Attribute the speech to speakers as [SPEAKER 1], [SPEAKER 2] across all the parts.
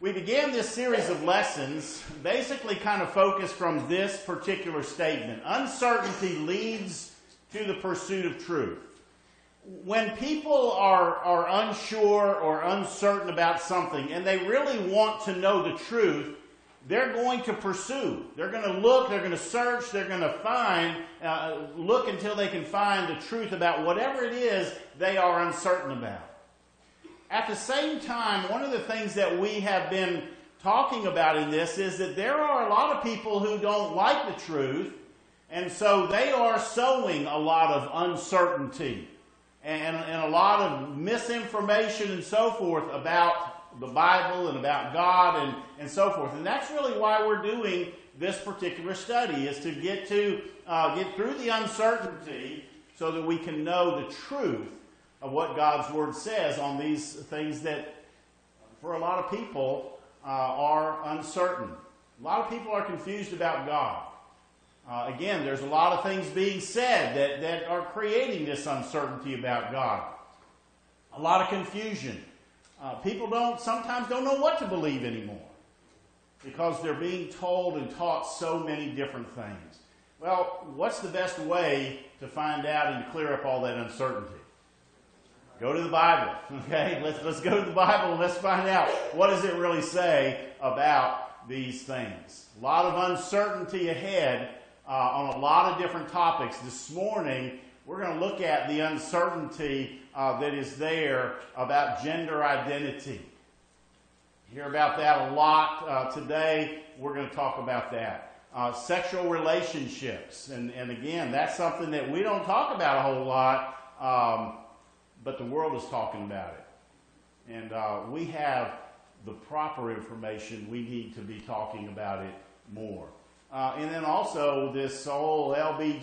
[SPEAKER 1] We began this series of lessons basically kind of focused from this particular statement. Uncertainty leads to the pursuit of truth. When people are unsure or uncertain about something and they really want to know the truth, they're going to pursue. They're going to look, they're going to search, they're going to find, look until they can find the truth about whatever it is they are uncertain about. At the same time, one of the things that we have been talking about in this is that there are a lot of people who don't like the truth, and so they are sowing a lot of uncertainty and a lot of misinformation and so forth about the Bible and about God and so forth. And that's really why we're doing this particular study, is to get through the uncertainty so that we can know the truth of what God's Word says on these things that, for a lot of people, are uncertain. A lot of people are confused about God. Again, there's a lot of things being said that are creating this uncertainty about God. A lot of confusion. People sometimes don't know what to believe anymore because they're being told and taught so many different things. Well, what's the best way to find out and to clear up all that uncertainty? Go to the Bible, okay? Let's go to the Bible and let's find out what does it really say about these things. A lot of uncertainty ahead on a lot of different topics. This morning, we're going to look at the uncertainty that is there about gender identity. You hear about that a lot today. We're going to talk about that. Sexual relationships. And again, that's something that we don't talk about a whole lot. But the world is talking about it. And we have the proper information. We need to be talking about it more. And then also this whole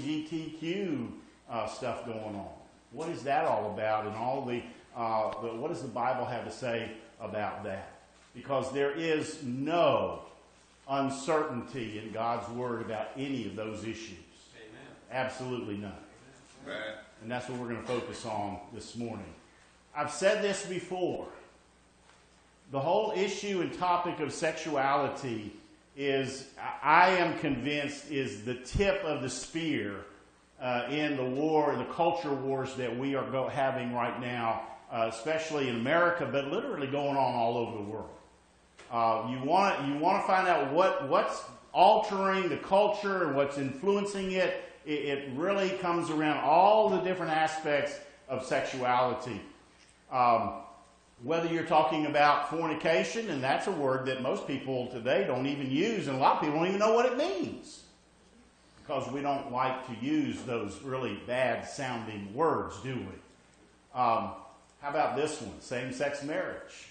[SPEAKER 1] LGBTQ stuff going on. What is that all about? And all what does the Bible have to say about that? Because there is no uncertainty in God's Word about any of those issues. Amen. Absolutely none. Amen. And that's what we're going to focus on this morning. I've said this before. The whole issue and topic of sexuality is, I am convinced, is the tip of the spear in the war, the culture wars that we are having right now, especially in America, but literally going on all over the world. You want to find out what's altering the culture and what's influencing it. It really comes around all the different aspects of sexuality. Whether you're talking about fornication, and that's a word that most people today don't even use, and a lot of people don't even know what it means, because we don't like to use those really bad sounding words, do we? How about this one? Same-sex marriage.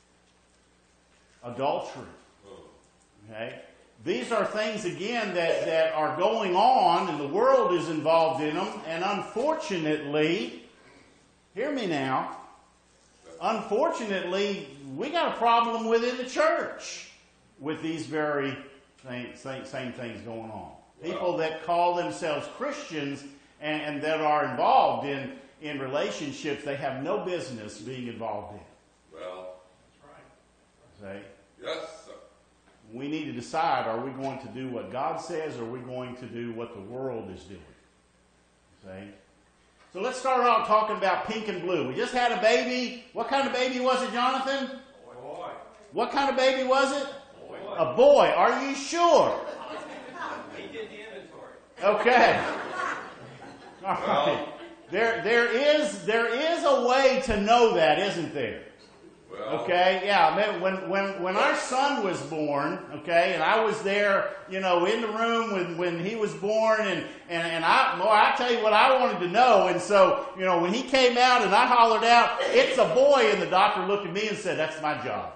[SPEAKER 1] Adultery. Okay? These are things, again, that are going on, and the world is involved in them. And unfortunately, hear me now, unfortunately, we got a problem within the church with these very same things going on. People that call themselves Christians and that are involved in relationships they have no business being involved in.
[SPEAKER 2] Well, that's
[SPEAKER 1] right.
[SPEAKER 2] See? Yes, sir.
[SPEAKER 1] We need to decide, are we going to do what God says, or are we going to do what the world is doing? See? So let's start out talking about pink and blue. We just had a baby. What kind of baby was it, Jonathan?
[SPEAKER 2] Boy.
[SPEAKER 1] What kind of baby was it?
[SPEAKER 2] Boy.
[SPEAKER 1] A boy. Are you sure?
[SPEAKER 2] He did the inventory.
[SPEAKER 1] Okay. All right. There is a way to know that, isn't there?
[SPEAKER 2] Well,
[SPEAKER 1] okay, yeah. When our son was born, okay, and I was there, in the room when he was born, and I tell you what I wanted to know, and so, when he came out and I hollered out, "It's a boy," and the doctor looked at me and said, "That's my job."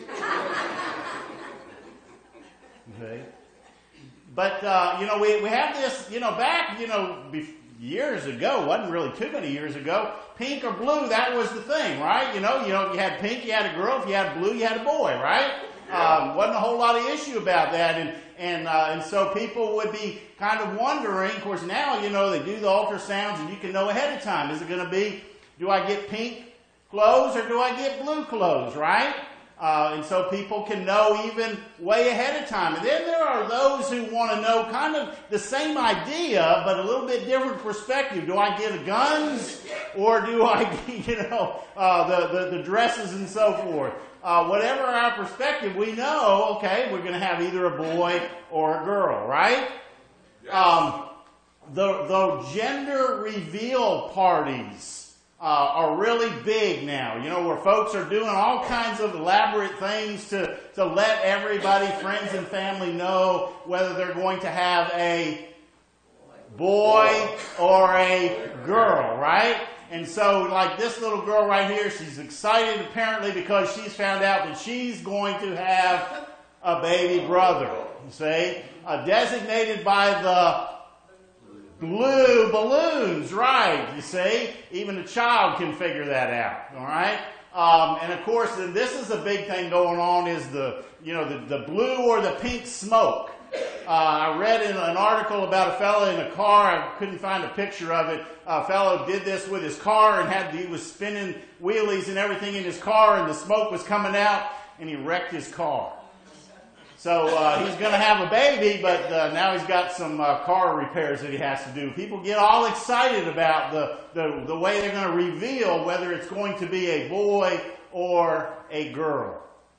[SPEAKER 1] Okay. But we have this, back, years ago, wasn't really too many years ago, pink or blue, that was the thing, right? You had pink, you had a girl. If you had blue, you had a boy, right? Wasn't a whole lot of issue about that. And so people would be kind of wondering. Of course, now, they do the ultrasounds and you can know ahead of time. Is it going to be, do I get pink clothes or do I get blue clothes, right? And so people can know even way ahead of time. And then there are those who want to know kind of the same idea, but a little bit different perspective. Do I get the guns, or do I, the dresses and so forth? Whatever our perspective, we know, okay, we're going to have either a boy or a girl, right?
[SPEAKER 2] Yes.
[SPEAKER 1] The gender reveal parties are really big now, where folks are doing all kinds of elaborate things to let everybody, friends and family, know whether they're going to have a boy or a girl, right? And so, like this little girl right here, she's excited apparently because she's found out that she's going to have a baby brother, you see, designated by the blue balloons, right, you see. Even a child can figure that out, all right? And of course, this is a big thing going on is the blue or the pink smoke. I read in an article about a fellow in a car. I couldn't find a picture of it. A fellow did this with his car and he was spinning wheelies and everything in his car, and the smoke was coming out, and he wrecked his car. So he's going to have a baby, but now he's got some car repairs that he has to do. People get all excited about the way they're going to reveal whether it's going to be a boy or a girl.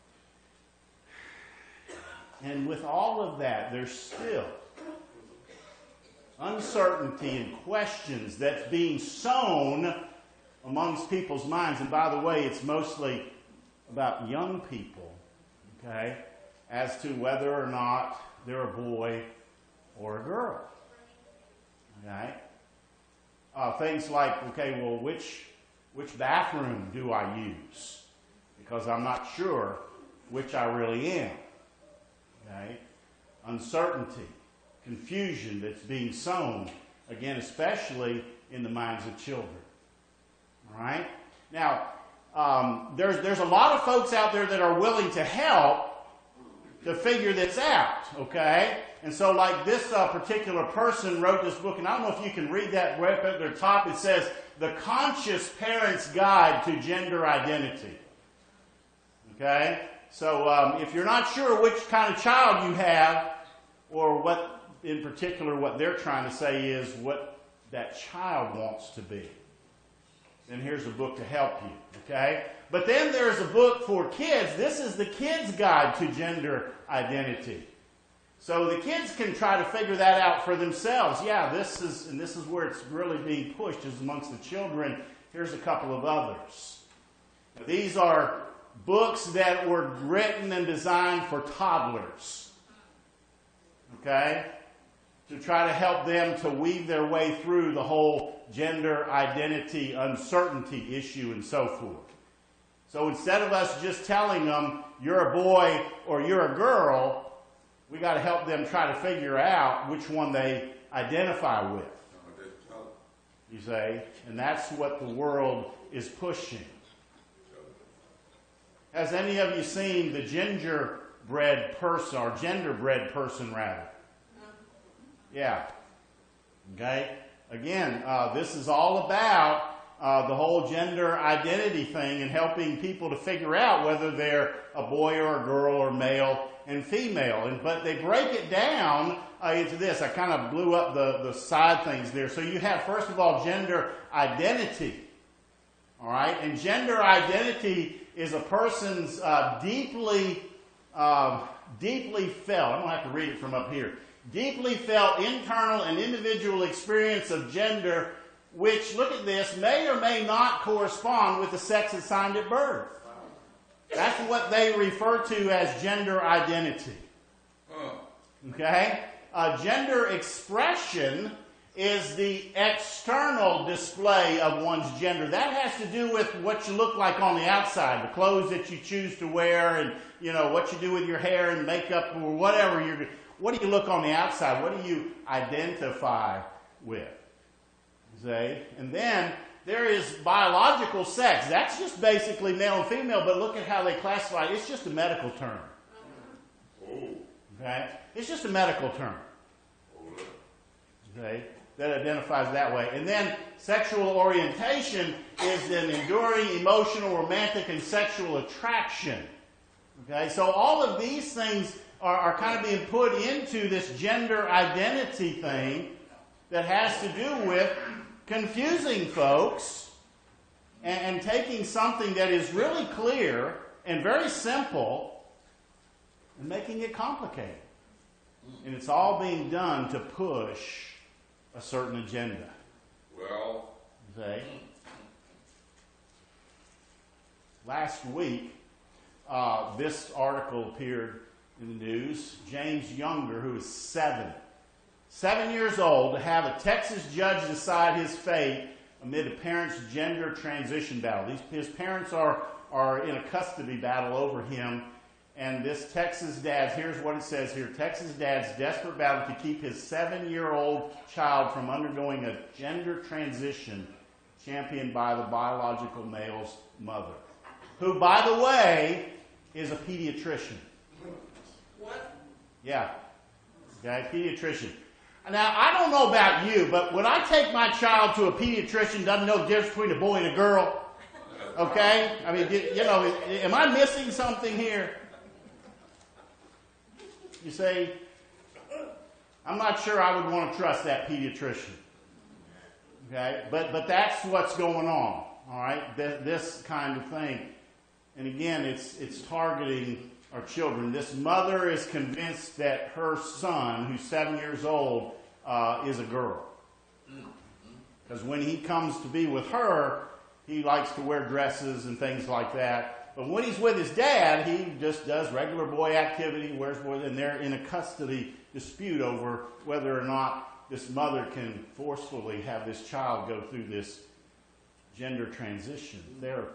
[SPEAKER 1] And with all of that, there's still uncertainty and questions that's being sown amongst people's minds. And by the way, it's mostly about young people, okay, as to whether or not they're a boy or a girl. Okay? Things like, okay, well, which bathroom do I use? Because I'm not sure which I really am. Okay? Uncertainty, confusion that's being sown, again, especially in the minds of children. All right? Now, there's a lot of folks out there that are willing to help to figure this out, okay? And so like this particular person wrote this book, and I don't know if you can read that right up at the top. It says, The Conscious Parent's Guide to Gender Identity. Okay? So if you're not sure which kind of child you have, or what in particular what they're trying to say is what that child wants to be, then here's a book to help you, okay? But then there's a book for kids. This is the Kid's Guide to Gender Identity. So the kids can try to figure that out for themselves. Yeah, this is where it's really being pushed, is amongst the children. Here's a couple of others. Now, these are books that were written and designed for toddlers, okay? To try to help them to weave their way through the whole gender identity uncertainty issue and so forth. So instead of us just telling them, you're a boy or you're a girl, we got to help them try to figure out which one they identify with. You say, and that's what the world is pushing. Has any of you seen the gingerbread person, or genderbread person rather? Yeah. Okay. Again, this is all about the whole gender identity thing and helping people to figure out whether they're a boy or a girl or male and female. But they break it down into this. I kind of blew up the side things there. So you have, first of all, gender identity. All right? And gender identity is a person's deeply felt, I don't have to read it from up here, deeply felt internal and individual experience of gender, which, look at this, may or may not correspond with the sex assigned at birth. That's what they refer to as gender identity. Okay? Gender expression is the external display of one's gender. That has to do with what you look like on the outside, the clothes that you choose to wear, and what you do with your hair and makeup or whatever. What do you look on the outside? What do you identify with? See? And then there is biological sex. That's just basically male and female, but look at how they classify it. It's just a medical term. Okay? It's just a medical term. Okay? That identifies that way. And then sexual orientation is an enduring emotional, romantic, and sexual attraction. Okay, so all of these things are kind of being put into this gender identity thing that has to do with confusing folks and taking something that is really clear and very simple and making it complicated. And it's all being done to push a certain agenda.
[SPEAKER 2] Well,
[SPEAKER 1] See? Last week, this article appeared in the news. James Younger, who is 7 years old, to have a Texas judge decide his fate amid a parent's gender transition battle. His parents are in a custody battle over him. And this Texas dad, here's what it says here. Texas dad's desperate battle to keep his 7-year-old child from undergoing a gender transition championed by the biological male's mother, who, by the way, is a pediatrician.
[SPEAKER 2] what?
[SPEAKER 1] Yeah. Okay, pediatrician. Now, I don't know about you, but when I take my child to a pediatrician, doesn't know the difference between a boy and a girl. Okay? I mean, you know, am I missing something here? You say, I'm not sure I would want to trust that pediatrician. Okay? But that's what's going on. All right? This kind of thing. And again, it's targeting our children. This mother is convinced that her son, who's 7 years old, is a girl. Because when he comes to be with her, he likes to wear dresses and things like that. But when he's with his dad, he just does regular boy activity, wears boy, and they're in a custody dispute over whether or not this mother can forcefully have this child go through this gender transition therapy.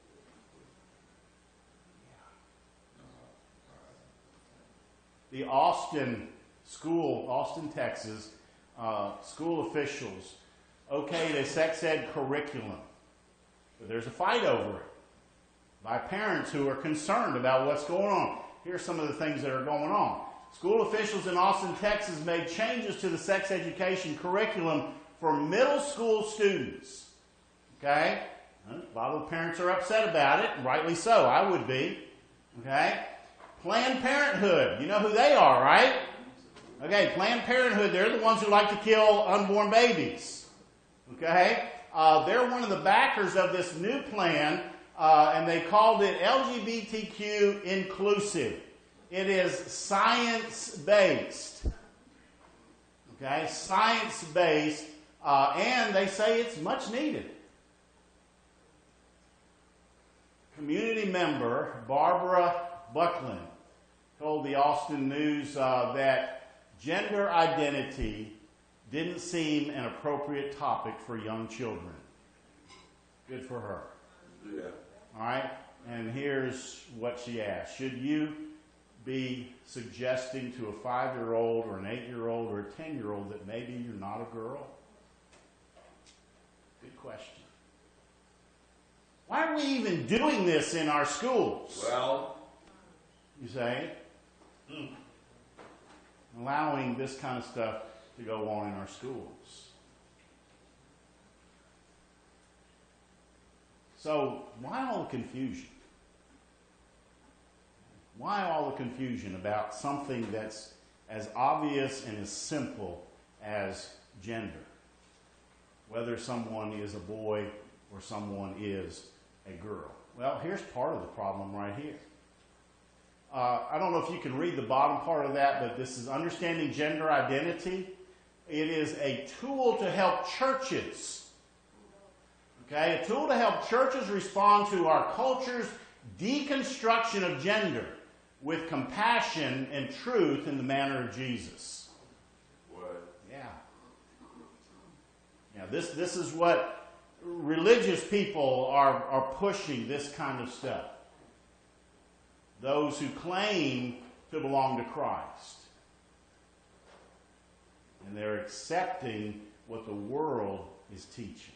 [SPEAKER 1] The Austin, Texas, school officials okayed a sex ed curriculum. But there's a fight over it by parents who are concerned about what's going on. Here's some of the things that are going on. School officials in Austin, Texas made changes to the sex education curriculum for middle school students. Okay? A lot of the parents are upset about it, and rightly so. I would be. Okay? Planned Parenthood. You know who they are, right? Okay, Planned Parenthood, they're the ones who like to kill unborn babies. Okay? They're one of the backers of this new plan, and they called it LGBTQ inclusive. It is science-based. Okay? Science-based, and they say it's much needed. Community member Barbara Buckland told the Austin News that gender identity didn't seem an appropriate topic for young children. Good for her.
[SPEAKER 2] Yeah.
[SPEAKER 1] All right? And here's what she asked. Should you be suggesting to a 5-year-old or an 8-year-old or a 10-year-old that maybe you're not a girl? Good question. Why are we even doing this in our schools?
[SPEAKER 2] Well,
[SPEAKER 1] You say? Allowing this kind of stuff to go on in our schools. So, why all the confusion? Why all the confusion about something that's as obvious and as simple as gender? Whether someone is a boy or someone is a girl. Well, here's part of the problem right here. I don't know if you can read the bottom part of that, but this is understanding gender identity. It is a tool to help churches. Okay, a tool to help churches respond to our culture's deconstruction of gender with compassion and truth in the manner of Jesus.
[SPEAKER 2] what?
[SPEAKER 1] Yeah. Yeah, this is what religious people are pushing, this kind of stuff. Those who claim to belong to Christ. And they're accepting what the world is teaching.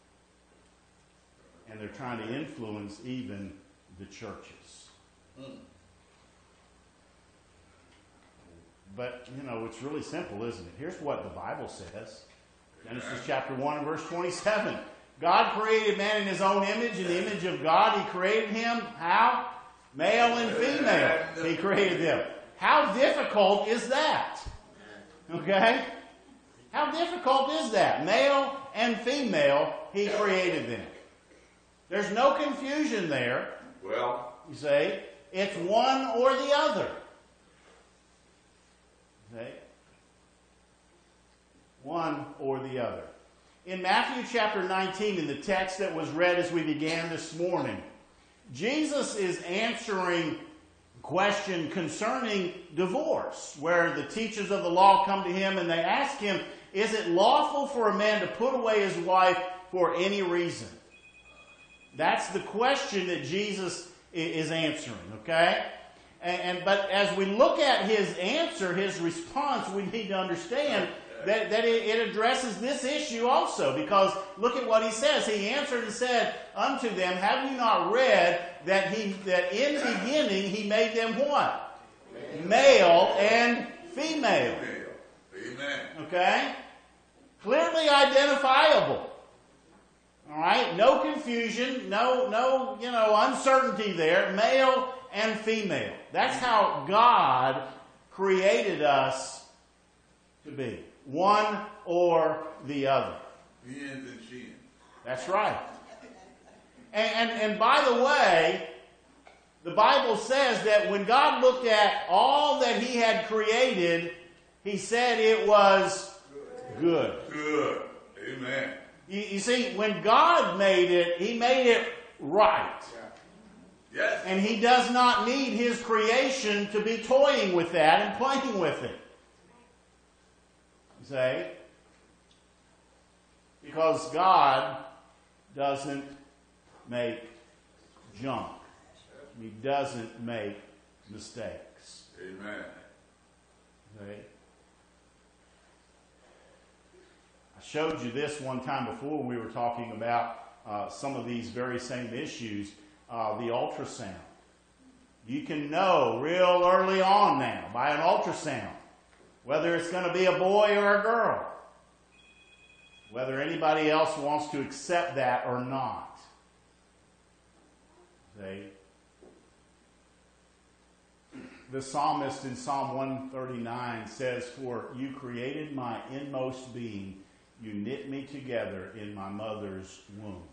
[SPEAKER 1] And they're trying to influence even the churches. But, you know, it's really simple, isn't it? Here's what the Bible says. Genesis chapter 1 and verse 27. God created man in his own image. In the image of God he created him. How? Male and female, he created them. How difficult is that? Okay? How difficult is that? Male and female, he created them. There's no confusion there.
[SPEAKER 2] Well,
[SPEAKER 1] You see? It's one or the other. Okay? One or the other. In Matthew chapter 19, in the text that was read as we began this morning, Jesus is answering a question concerning divorce, where the teachers of the law come to him and they ask him, is it lawful for a man to put away his wife for any reason? That's the question that Jesus is answering, okay? But as we look at his answer, his response, we need to understand that it addresses this issue also, because look at what he says. He answered and said unto them, have you not read that in the beginning he made them what? Male and female.
[SPEAKER 2] amen.
[SPEAKER 1] Okay? Clearly identifiable. All right? No confusion, no uncertainty there. Male and female. That's how God created us to be. One or the other.
[SPEAKER 2] Hens and sheens.
[SPEAKER 1] That's right. And by the way, the Bible says that when God looked at all that he had created, he said it was good.
[SPEAKER 2] Good. Amen.
[SPEAKER 1] You see, when God made it, he made it right.
[SPEAKER 2] Yes.
[SPEAKER 1] And he does not need his creation to be toying with that and playing with it. You see? Because God doesn't make junk. He doesn't make mistakes.
[SPEAKER 2] Amen.
[SPEAKER 1] Okay? I showed you this one time before when we were talking about some of these very same issues. The ultrasound. You can know real early on now by an ultrasound whether it's going to be a boy or a girl. Whether anybody else wants to accept that or not. The psalmist in Psalm 139 says, for you created my inmost being. You knit me together in my mother's womb.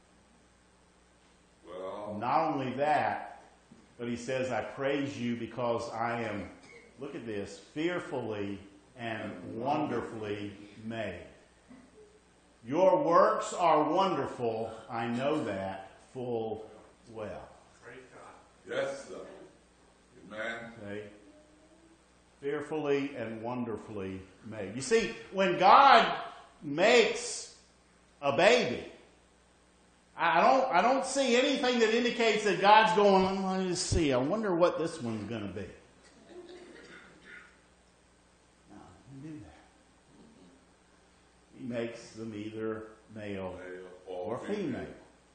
[SPEAKER 2] Well,
[SPEAKER 1] Not only that, but he says, I praise you because I am, look at this, fearfully and wonderfully made. Your works are wonderful. I know that full well.
[SPEAKER 2] praise God. Yes, sir. Amen.
[SPEAKER 1] Okay? Fearfully and wonderfully made. You see, when God makes a baby, I don't see anything that indicates that God's going, let's see, I wonder what this one's going to be. No, he didn't do that. He makes them either male or female.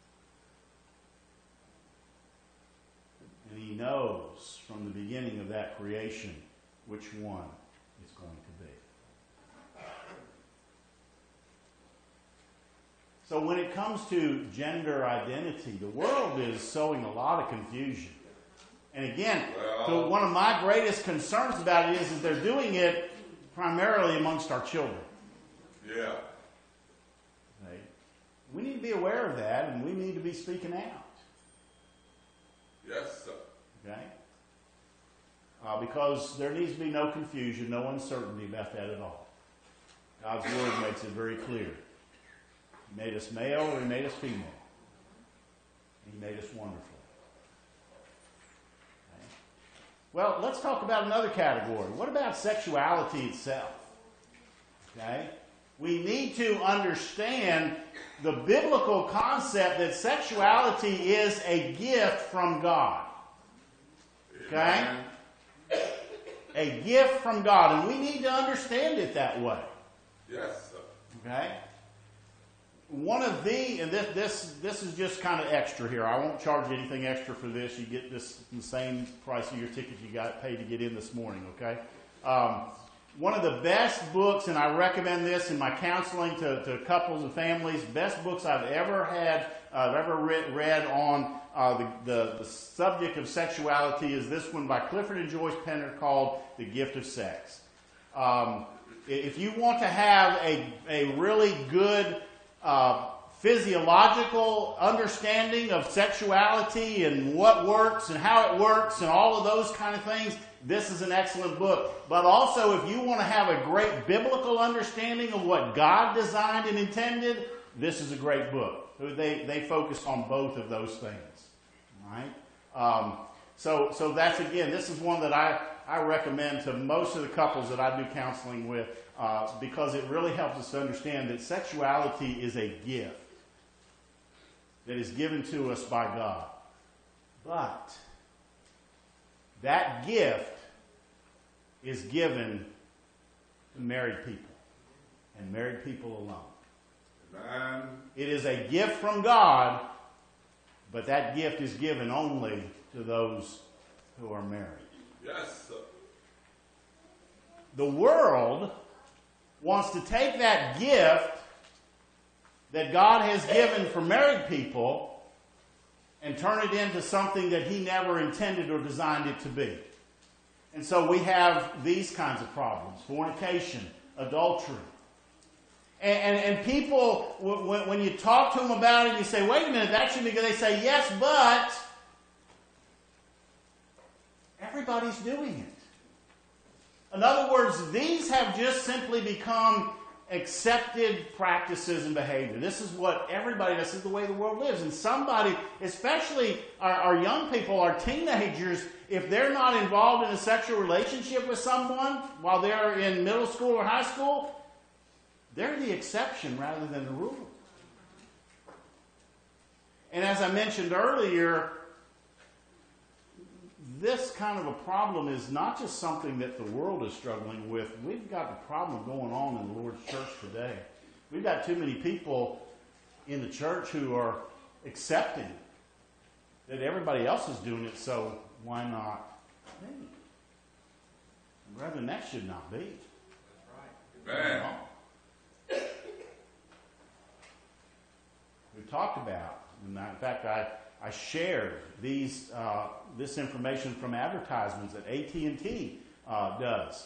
[SPEAKER 1] And he knows from the beginning of that creation which one it's going to be. So when it comes to gender identity, the world is sowing a lot of confusion. And again, one of my greatest concerns about it is they're doing it primarily amongst our children.
[SPEAKER 2] Yeah.
[SPEAKER 1] Okay? We need to be aware of that, and we need to be speaking out.
[SPEAKER 2] Yes, sir.
[SPEAKER 1] Okay? Because there needs to be no confusion, no uncertainty about that at all. God's Word makes it very clear. He made us male or he made us female. He made us wonderful. Okay? Well, let's talk about another category. What about sexuality itself? Okay? We need to understand the biblical concept that sexuality is a gift from God. Okay? A gift from God. And we need to understand it that way.
[SPEAKER 2] Yes, sir.
[SPEAKER 1] Okay? One of and this is just kind of extra here. I won't charge you anything extra for this. You get this the same price of your ticket you got paid to get in this morning, okay? One of the best books, and I recommend this in my counseling to couples and families, best books I've ever read on the subject of sexuality is this one by Clifford and Joyce Penner called The Gift of Sex. If you want to have a really good physiological understanding of sexuality and what works and how it works and all of those kind of things, this is an excellent book. But also, if you want to have a great biblical understanding of what God designed and intended, this is a great book. They focus on both of those things. Right? So that's, again, this is one that I recommend to most of the couples that I do counseling with because it really helps us to understand that sexuality is a gift that is given to us by God. But that gift is given to married people and married people alone.
[SPEAKER 2] Amen.
[SPEAKER 1] It is a gift from God, but that gift is given only to those who are married.
[SPEAKER 2] Yes, sir.
[SPEAKER 1] The world wants to take that gift that God has given for married people and turn it into something that He never intended or designed it to be. And so we have these kinds of problems: fornication, adultery. And people, when you talk to them about it, you say, wait a minute, that shouldn't be good. They say, yes, but everybody's doing it. In other words, these have just simply become accepted practices and behavior. This is what everybody does. This is the way the world lives. And somebody, especially our young people, our teenagers, if they're not involved in a sexual relationship with someone while they're in middle school or high school, they're the exception rather than the rule. And as I mentioned earlier, this kind of a problem is not just something that the world is struggling with. We've got a problem going on in the Lord's church today. We've got too many people in the church who are accepting that everybody else is doing it, so why not me? Brethren, that should not be.
[SPEAKER 2] That's right. Amen.
[SPEAKER 1] We've talked about, in fact, I shared this information from advertisements that AT&T does.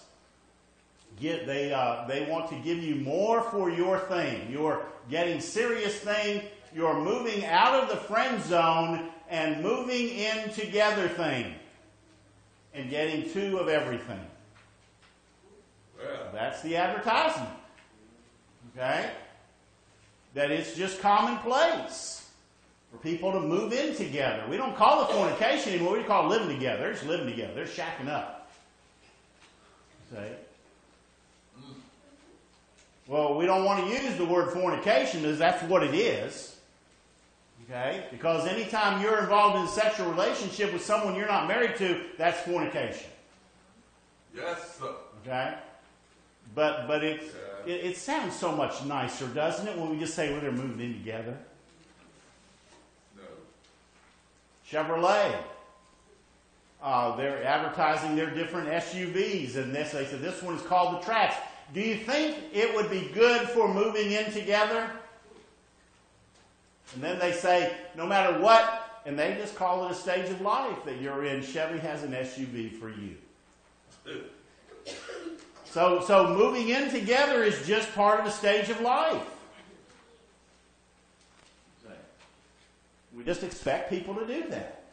[SPEAKER 1] They want to give you more for your thing. You're getting serious thing. You're moving out of the friend zone and moving in together thing. And getting two of everything.
[SPEAKER 2] Well,
[SPEAKER 1] that's the advertisement. Okay? That it's just commonplace for people to move in together. We don't call it fornication anymore. We call it living together. They're just living together. They're shacking up. See? Well, we don't want to use the word fornication as that's what it is. Okay? Because anytime you're involved in a sexual relationship with someone you're not married to, that's fornication.
[SPEAKER 2] yes, sir.
[SPEAKER 1] Okay? But it sounds so much nicer, doesn't it, when we just say, well, they're moving in together?
[SPEAKER 2] No.
[SPEAKER 1] Chevrolet. They're advertising their different SUVs, and they said this one is called the Trax. Do you think it would be good for moving in together? And then they say, no matter what, and they just call it a stage of life that you're in. Chevy has an SUV for you. So moving in together is just part of a stage of life. We just expect people to do that.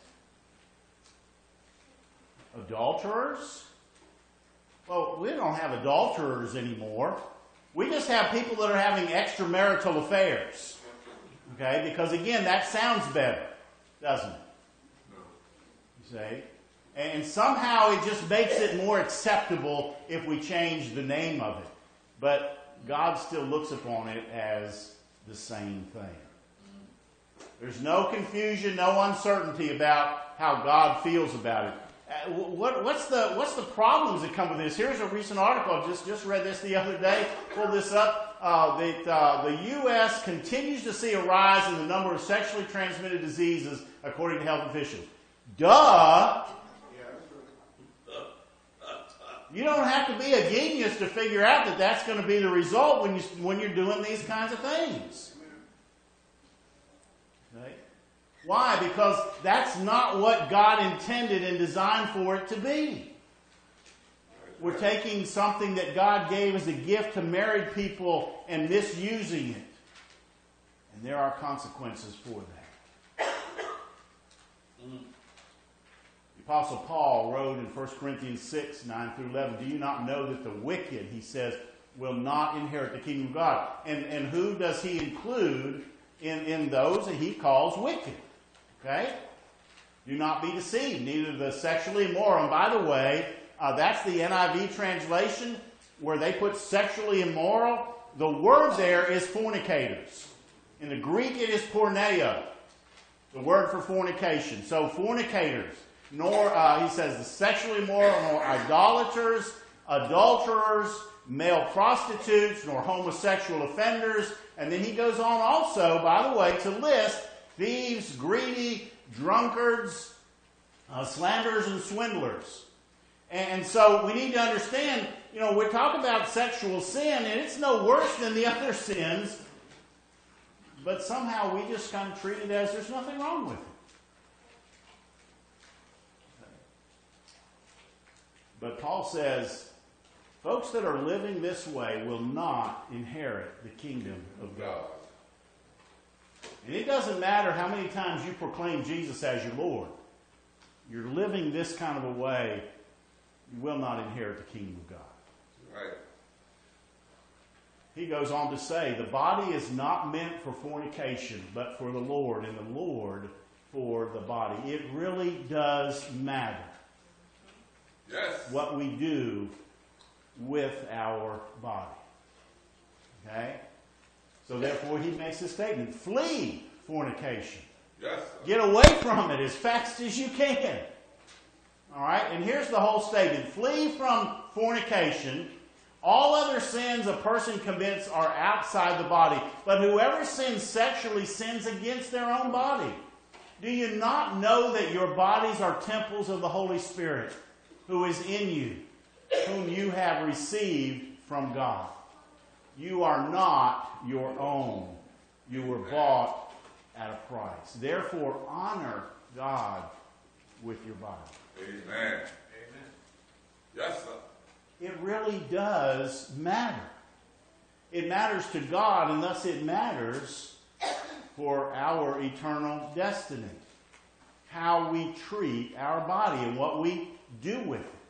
[SPEAKER 1] Adulterers? Well, we don't have adulterers anymore. We just have people that are having extramarital affairs. Okay? Because again, that sounds better, doesn't it? You see? And somehow it just makes it more acceptable if we change the name of it. But God still looks upon it as the same thing. There's no confusion, no uncertainty about how God feels about it. What's the problems that come with this? Here's a recent article. I just read this the other day. Pulled this up. That the U.S. continues to see a rise in the number of sexually transmitted diseases, according to health officials. Duh! You don't have to be a genius to figure out that that's going to be the result when you're doing these kinds of things. Okay? Why? Because that's not what God intended and designed for it to be. We're taking something that God gave as a gift to married people and misusing it. And there are consequences for that. The Apostle Paul wrote in 1 Corinthians 6, 9 through 11, do you not know that the wicked, he says, will not inherit the kingdom of God? And who does he include in those that he calls wicked? Okay? Do not be deceived, neither the sexually immoral. And by the way, that's the NIV translation where they put sexually immoral. The word there is fornicators. In the Greek it is porneia, the word for fornication. So fornicators, nor, he says, the sexually immoral, nor idolaters, adulterers, male prostitutes, nor homosexual offenders. And then he goes on also, by the way, to list thieves, greedy, drunkards, slanderers, and swindlers. And so we need to understand, we talk about sexual sin, and it's no worse than the other sins, but somehow we just kind of treat it as there's nothing wrong with it. But Paul says, folks that are living this way will not inherit the kingdom of God. And it doesn't matter how many times you proclaim Jesus as your Lord. You're living this kind of a way, you will not inherit the kingdom of God.
[SPEAKER 2] Right.
[SPEAKER 1] He goes on to say, the body is not meant for fornication, but for the Lord, and the Lord for the body. It really does matter.
[SPEAKER 2] Yes.
[SPEAKER 1] What we do with our body. Okay? So therefore he makes this statement, flee fornication.
[SPEAKER 2] Yes.
[SPEAKER 1] Get away from it as fast as you can. All right? And here's the whole statement. Flee from fornication. All other sins a person commits are outside the body, but whoever sins sexually sins against their own body. Do you not know that your bodies are temples of the Holy Spirit, who is in you, whom you have received from God? You are not your own. You were bought at a price. Therefore, honor God with your body.
[SPEAKER 2] Amen. Amen. Yes, sir.
[SPEAKER 1] It really does matter. It matters to God, and thus it matters for our eternal destiny. How we treat our body and what we do with it.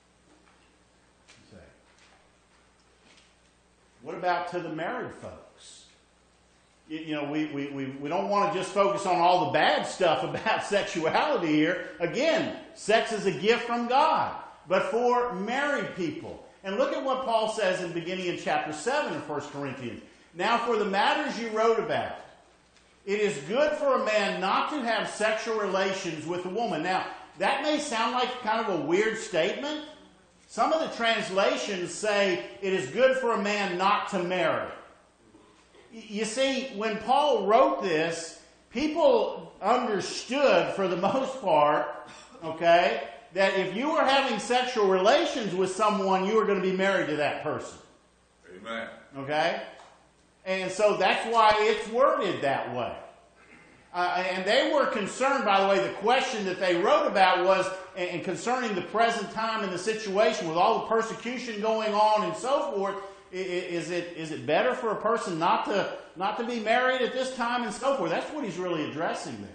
[SPEAKER 1] What about to the married folks? We don't want to just focus on all the bad stuff about sexuality here. Again, sex is a gift from God. But for married people. And look at what Paul says in beginning in chapter 7 of 1 Corinthians. Now for the matters you wrote about, it is good for a man not to have sexual relations with a woman. Now, that may sound like kind of a weird statement. Some of the translations say it is good for a man not to marry. You see, when Paul wrote this, people understood for the most part, okay, that if you were having sexual relations with someone, you were going to be married to that person.
[SPEAKER 2] Amen.
[SPEAKER 1] Okay? And so that's why it's worded that way. And they were concerned, by the way, the question that they wrote about was, and concerning the present time and the situation with all the persecution going on and so forth, is it better for a person not to be married at this time and so forth? That's what he's really addressing there.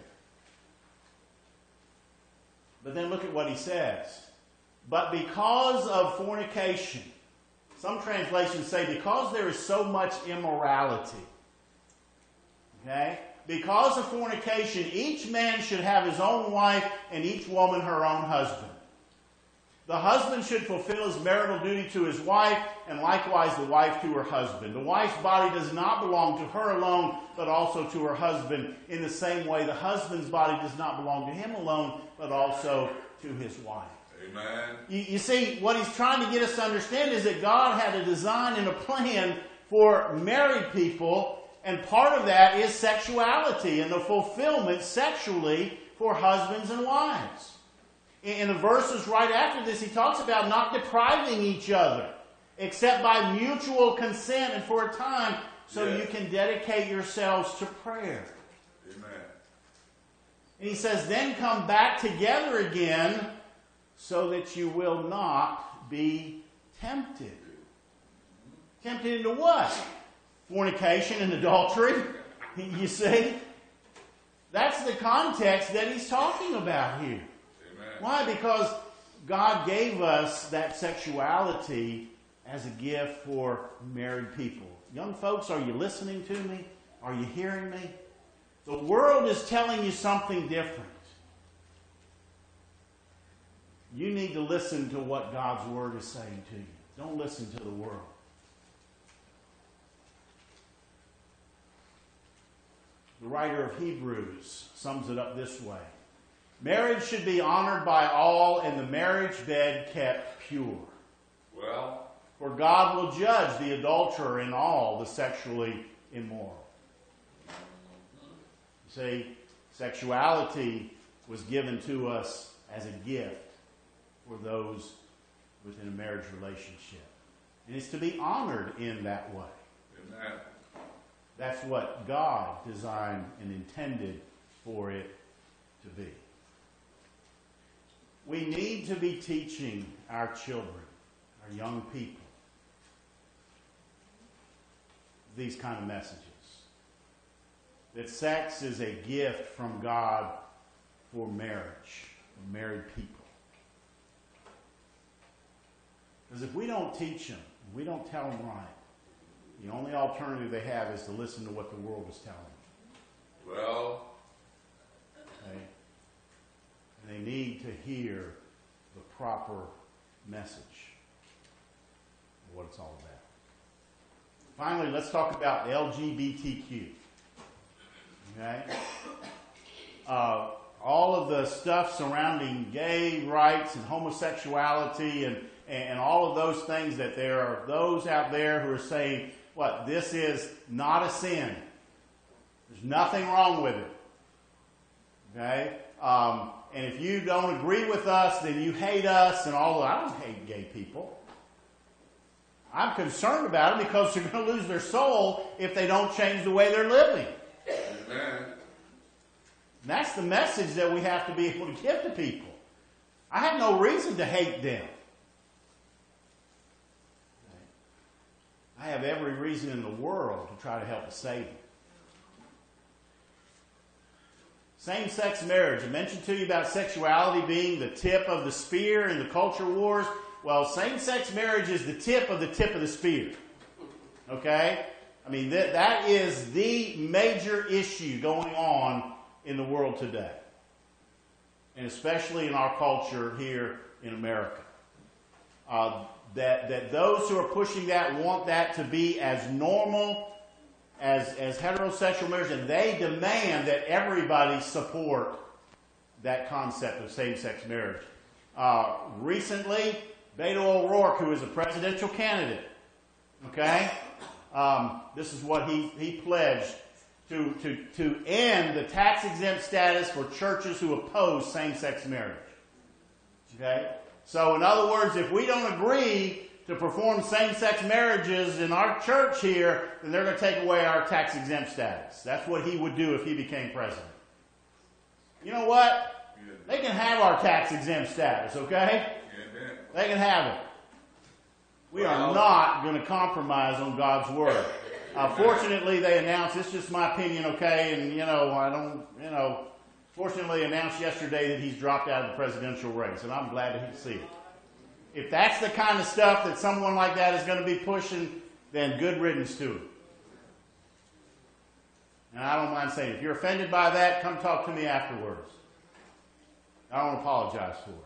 [SPEAKER 1] But then look at what he says. But because of fornication, some translations say because there is so much immorality, okay? Because of fornication, each man should have his own wife and each woman her own husband. The husband should fulfill his marital duty to his wife, and likewise the wife to her husband. The wife's body does not belong to her alone, but also to her husband. In the same way, the husband's body does not belong to him alone, but also to his wife.
[SPEAKER 2] Amen.
[SPEAKER 1] You see, what he's trying to get us to understand is that God had a design and a plan for married people, and part of that is sexuality and the fulfillment sexually for husbands and wives. In the verses right after this, he talks about not depriving each other, except by mutual consent and for a time, so you can dedicate yourselves to prayer.
[SPEAKER 2] Amen.
[SPEAKER 1] And he says, then come back together again so that you will not be tempted. Tempted into what? Fornication and adultery. You see? That's the context that he's talking about here.
[SPEAKER 2] Amen.
[SPEAKER 1] Why? Because God gave us that sexuality as a gift for married people. Young folks, are you listening to me? Are you hearing me? The world is telling you something different. You need to listen to what God's Word is saying to you. Don't listen to the world. The writer of Hebrews sums it up this way. Marriage should be honored by all and the marriage bed kept pure.
[SPEAKER 2] Well,
[SPEAKER 1] For God will judge the adulterer and all the sexually immoral. You see, sexuality was given to us as a gift for those within a marriage relationship. And it's to be honored in that way.
[SPEAKER 2] amen.
[SPEAKER 1] That's what God designed and intended for it to be. We need to be teaching our children, our young people, these kind of messages. That sex is a gift from God for marriage, for married people. Because if we don't teach them, we don't tell them right, the only alternative they have is to listen to what the world is telling them.
[SPEAKER 2] Well,
[SPEAKER 1] Okay? And they need to hear the proper message of what it's all about. Finally, let's talk about LGBTQ. Okay? All of the stuff surrounding gay rights and homosexuality and all of those things, that there are those out there who are saying, what, this is not a sin. There's nothing wrong with it. Okay? And if you don't agree with us, then you hate us and all that. I don't hate gay people. I'm concerned about them because they're going to lose their soul if they don't change the way they're living.
[SPEAKER 2] amen.
[SPEAKER 1] And that's the message that we have to be able to give to people. I have no reason to hate them. I have every reason in the world to try to help save them. Same-sex marriage. I mentioned to you about sexuality being the tip of the spear in the culture wars. Well, same-sex marriage is the tip of the spear. Okay? I mean, that is the major issue going on in the world today. And especially in our culture here in America. That those who are pushing that want that to be as normal as heterosexual marriage, and they demand that everybody support that concept of same-sex marriage. Recently, Beto O'Rourke, who is a presidential candidate, okay, this is what he pledged to end the tax-exempt status for churches who oppose same-sex marriage. Okay? So, in other words, if we don't agree to perform same-sex marriages in our church here, then they're going to take away our tax-exempt status. That's what he would do if he became president. You know what? They can have our tax-exempt status, okay?
[SPEAKER 2] Amen.
[SPEAKER 1] They can have it. We are not going to compromise on God's word. Fortunately, they announced, it's just my opinion, okay, and, fortunately announced yesterday that he's dropped out of the presidential race, and I'm glad to see it. If that's the kind of stuff that someone like that is going to be pushing, then good riddance to it. And I don't mind saying, if you're offended by that, come talk to me afterwards. I don't apologize for it.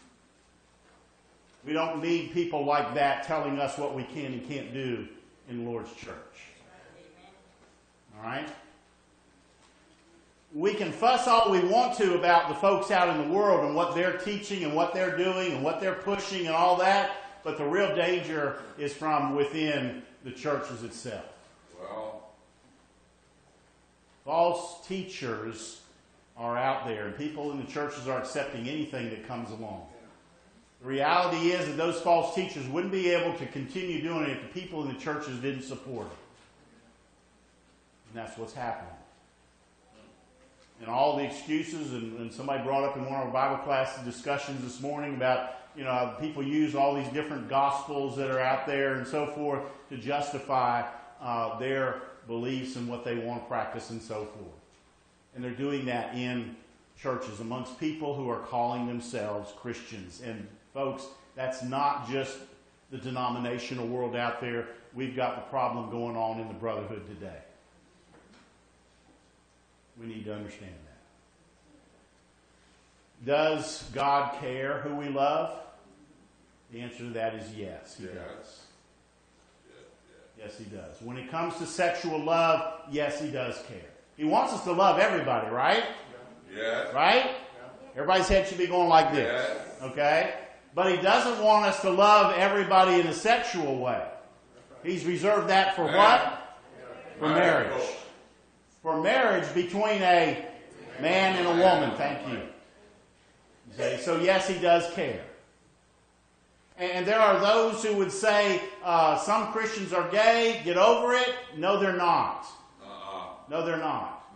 [SPEAKER 1] We don't need people like that telling us what we can and can't do in the Lord's church. All right? We can fuss all we want to about the folks out in the world and what they're teaching and what they're doing and what they're pushing and all that, but the real danger is from within the churches itself.
[SPEAKER 2] Well,
[SPEAKER 1] false teachers are out there, and people in the churches are accepting anything that comes along. The reality is that those false teachers wouldn't be able to continue doing it if the people in the churches didn't support it. And that's what's happening. and all the excuses, and somebody brought up in one of our Bible class discussions this morning about, people use all these different gospels that are out there and so forth to justify their beliefs and what they want to practice and so forth. And they're doing that in churches amongst people who are calling themselves Christians. And folks, that's not just the denominational world out there. We've got the problem going on in the brotherhood today. We need to understand that. Does God care who we love? The answer to that is yes, He does. Yes, He does. When it comes to sexual love, yes, He does care. He wants us to love everybody, right?
[SPEAKER 2] Yes.
[SPEAKER 1] Right? Everybody's head should be going like this.
[SPEAKER 2] Yes.
[SPEAKER 1] Okay? But He doesn't want us to love everybody in a sexual way. He's reserved that for what? For marriage. For marriage between a man and a woman. Thank you. Okay? So yes, He does care. And there are those who would say, some Christians are gay, get over it. No, they're not. No, they're not.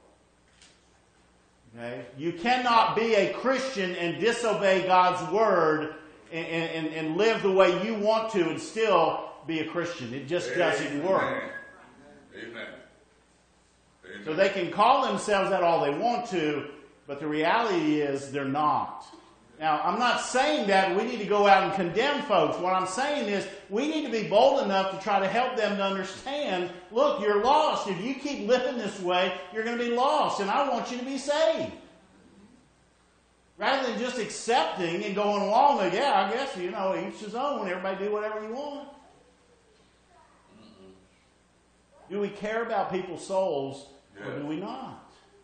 [SPEAKER 2] No.
[SPEAKER 1] Okay? You cannot be a Christian and disobey God's word and live the way you want to and still be a Christian. It just doesn't work.
[SPEAKER 2] Amen.
[SPEAKER 1] So they can call themselves that all they want to, but the reality is they're not. Now, I'm not saying that we need to go out and condemn folks. What I'm saying is we need to be bold enough to try to help them to understand, look, you're lost. If you keep living this way, you're going to be lost, and I want you to be saved. Rather than just accepting and going along with, yeah, I guess, each his own. Everybody do whatever you want. Do we care about people's souls, or do we not?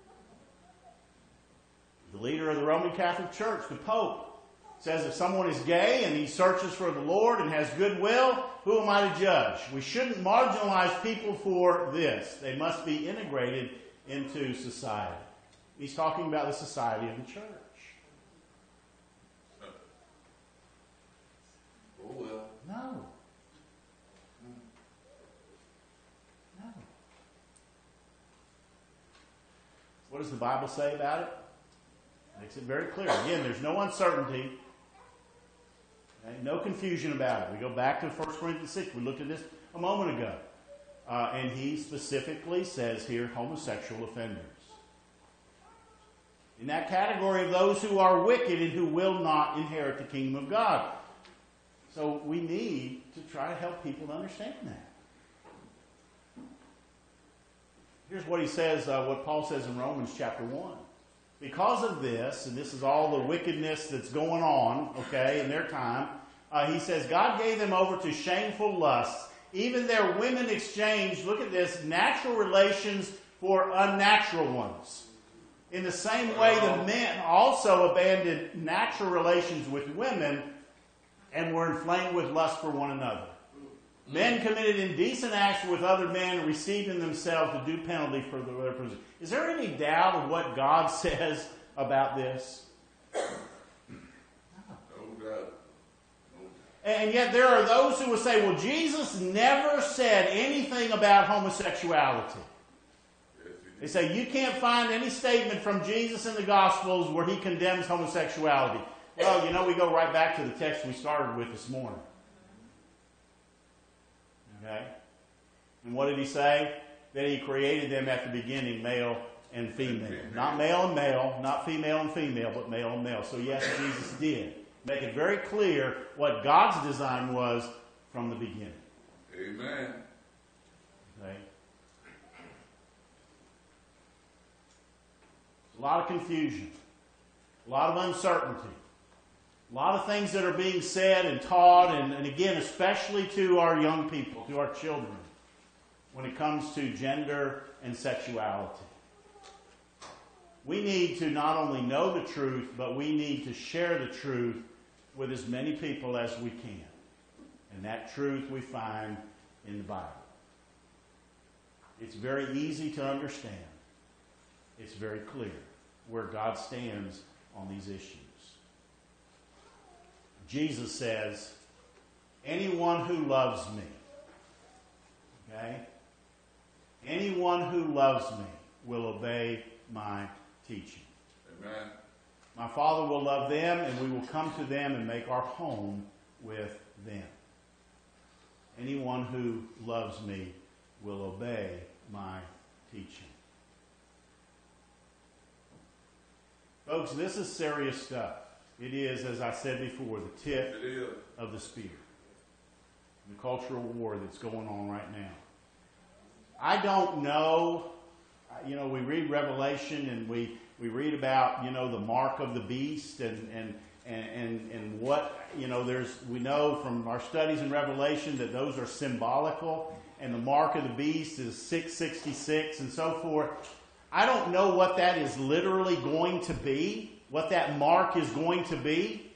[SPEAKER 1] The leader of the Roman Catholic Church, the Pope, says if someone is gay and he searches for the Lord and has goodwill, who am I to judge? We shouldn't marginalize people for this. They must be integrated into society. He's talking about the society of the church.
[SPEAKER 2] Oh, well.
[SPEAKER 1] No. No. What does the Bible say about it? Makes it very clear. Again, there's no uncertainty. Okay? No confusion about it. We go back to 1 Corinthians 6. We looked at this a moment ago. And he specifically says here, homosexual offenders. In that category of those who are wicked and who will not inherit the kingdom of God. So we need to try to help people to understand that. Here's what he says, what Paul says in Romans chapter 1. Because of this, and this is all the wickedness that's going on, okay, in their time, he says, God gave them over to shameful lusts. Even their women exchanged, look at this, natural relations for unnatural ones. In the same way, the men also abandoned natural relations with women and were inflamed with lust for one another. Men committed indecent acts with other men and received in themselves the due penalty for their position. Is there any doubt of what God says about this?
[SPEAKER 2] No doubt.
[SPEAKER 1] And yet there are those who will say, well, Jesus never said anything about homosexuality. They say, you can't find any statement from Jesus in the Gospels where he condemns homosexuality. Well, we go right back to the text we started with this morning. Okay? And what did he say? That he created them at the beginning, male and female. Not male and male, not female and female, but male and male. So yes, Jesus did make it very clear what God's design was from the beginning.
[SPEAKER 2] Amen.
[SPEAKER 1] Okay? A lot of confusion. A lot of uncertainty. A lot of things that are being said and taught, and again, especially to our young people, to our children, when it comes to gender and sexuality. We need to not only know the truth, but we need to share the truth with as many people as we can. And that truth we find in the Bible. It's very easy to understand. It's very clear where God stands on these issues. Jesus says, anyone who loves me, okay? Anyone who loves me will obey my teaching.
[SPEAKER 2] Amen.
[SPEAKER 1] My Father will love them, and we will come to them and make our home with them. Anyone who loves me will obey my teaching. Folks, this is serious stuff. It is, as I said before, the tip of the spear. The cultural war that's going on right now. I don't know. We read Revelation and we read about, the mark of the beast and what, we know from our studies in Revelation that those are symbolical, and the mark of the beast is 666 and so forth. I don't know what that is literally going to be, what that mark is going to be.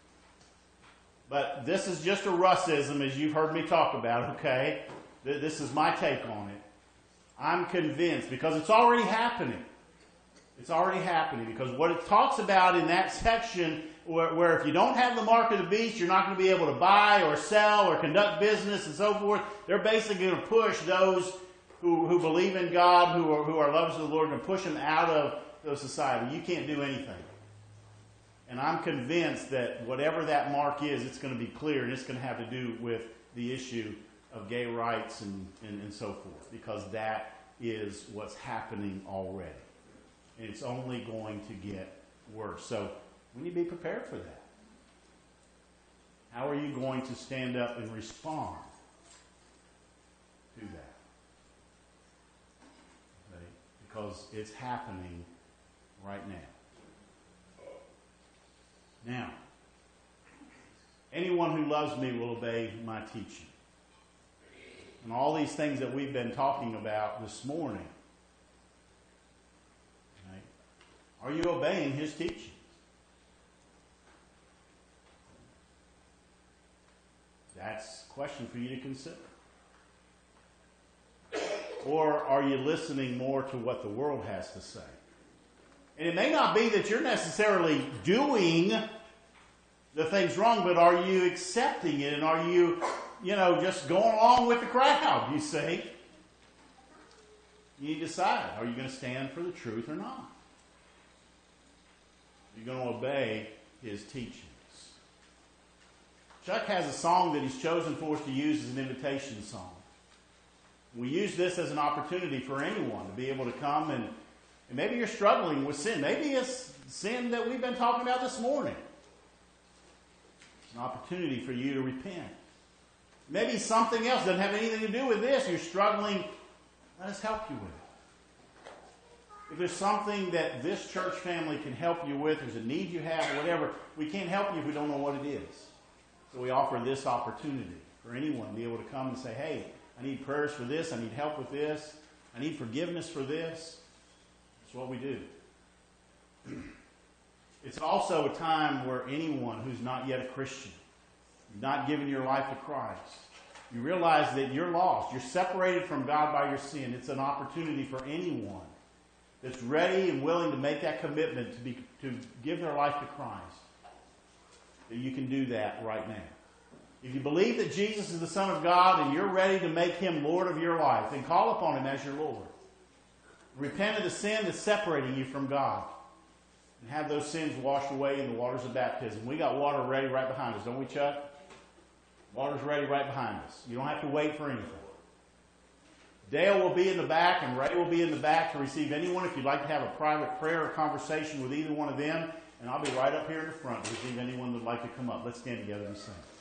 [SPEAKER 1] But this is just a Russism, as you've heard me talk about, okay? This is my take on it. I'm convinced, because it's already happening. It's already happening, because what it talks about in that section, where if you don't have the mark of the beast, you're not going to be able to buy or sell or conduct business and so forth. They're basically going to push those who believe in God, who are lovers of the Lord, and push them out of the society. You can't do anything. And I'm convinced that whatever that mark is, it's going to be clear, and it's going to have to do with the issue of gay rights and so forth, because that is what's happening already. And it's only going to get worse. So we need to be prepared for that. How are you going to stand up and respond to that? Okay? Because it's happening right now. Now, anyone who loves me will obey my teaching. And all these things that we've been talking about this morning, right? Are you obeying his teaching? That's a question for you to consider. Or are you listening more to what the world has to say? And it may not be that you're necessarily doing the things wrong, but are you accepting it? And are you, just going along with the crowd, you see? You decide, are you going to stand for the truth or not? You're going to obey his teachings. Chuck has a song that he's chosen for us to use as an invitation song. We use this as an opportunity for anyone to be able to come and maybe you're struggling with sin. Maybe it's sin that we've been talking about this morning. It's an opportunity for you to repent. Maybe something else doesn't have anything to do with this. You're struggling. Let us help you with it. If there's something that this church family can help you with, there's a need you have, or whatever, we can't help you if we don't know what it is. So we offer this opportunity for anyone to be able to come and say, hey, I need prayers for this. I need help with this. I need forgiveness for this. That's what we do. It's also a time where anyone who's not yet a Christian, you've not given your life to Christ, you realize that you're lost. You're separated from God by your sin. It's an opportunity for anyone that's ready and willing to make that commitment to give their life to Christ, that you can do that right now. If you believe that Jesus is the Son of God and you're ready to make him Lord of your life, then call upon him as your Lord. Repent of the sin that's separating you from God. And have those sins washed away in the waters of baptism. We got water ready right behind us, don't we, Chuck? Water's ready right behind us. You don't have to wait for anything. Dale will be in the back and Ray will be in the back to receive anyone if you'd like to have a private prayer or conversation with either one of them. And I'll be right up here in the front to receive anyone that would like to come up. Let's stand together and sing.